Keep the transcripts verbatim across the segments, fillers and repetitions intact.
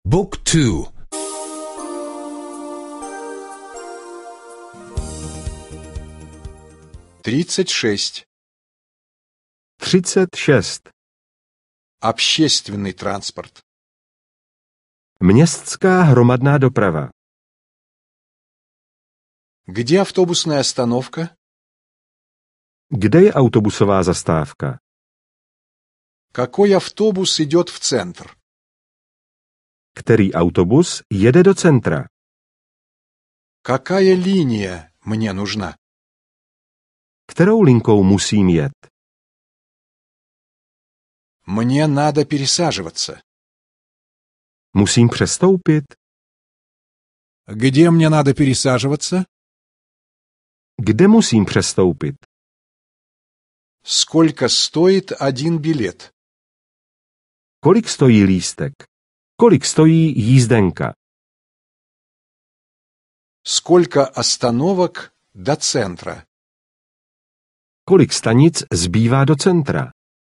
Book two. тридцать шесть. třicet šest. Общественный транспорт. Městská hromadná doprava. Где автобусная остановка? Kde je autobusová zastávka? Какой автобус идет в центр? Který autobus jede do centra? Какая линия мне нужна? Kterou linkou musím jet? Мне надо пересаживаться. Musím přestoupit? Где мне надо пересаживаться? Kde musím přestoupit? Сколько стоит один билет? Kolik stojí lístek? Kolik stojí jízdenka? Сколько остановок до центра? Kolik stanic zbývá do centra?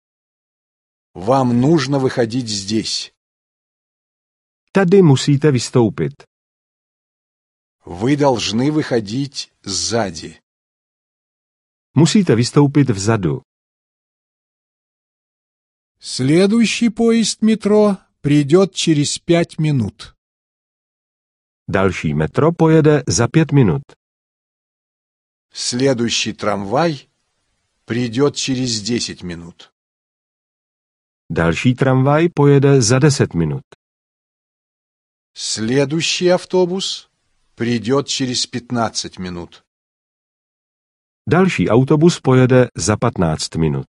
Вам нужно выходить здесь. Tady musíte vystoupit. Вы должны выходить сзади. Musíte vystoupit vzadu. Следующий поезд метро придет через пять минут. Další metro pojede za pět minut. Следующий трамвай придет через десять минут. Další tramvaj pojede za deset minut. Следующий автобус придет через пятнадцать минут. Další autobus pojede za patnáct minut.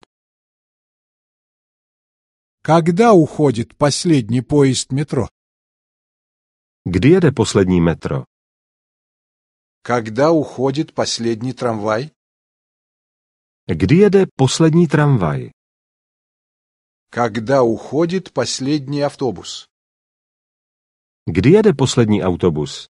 Когда уходит последний поезд метро? Kdy jede poslední metro? Когда уходит последний трамвай? Kdy jede poslední tramvaj? Когда уходит последний автобус? Kdy jede poslední autobus?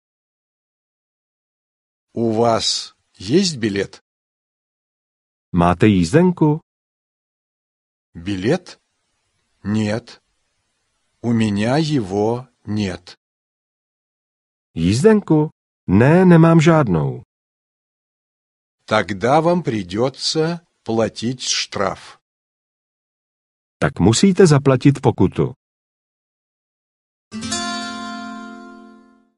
У вас есть билет? Máte jízdenku? Билет? Нет. У меня его нет. Jízdenku? Ne, nemám žádnou. Тогда вам придется платить штраф. Tak musíte zaplatit pokutu.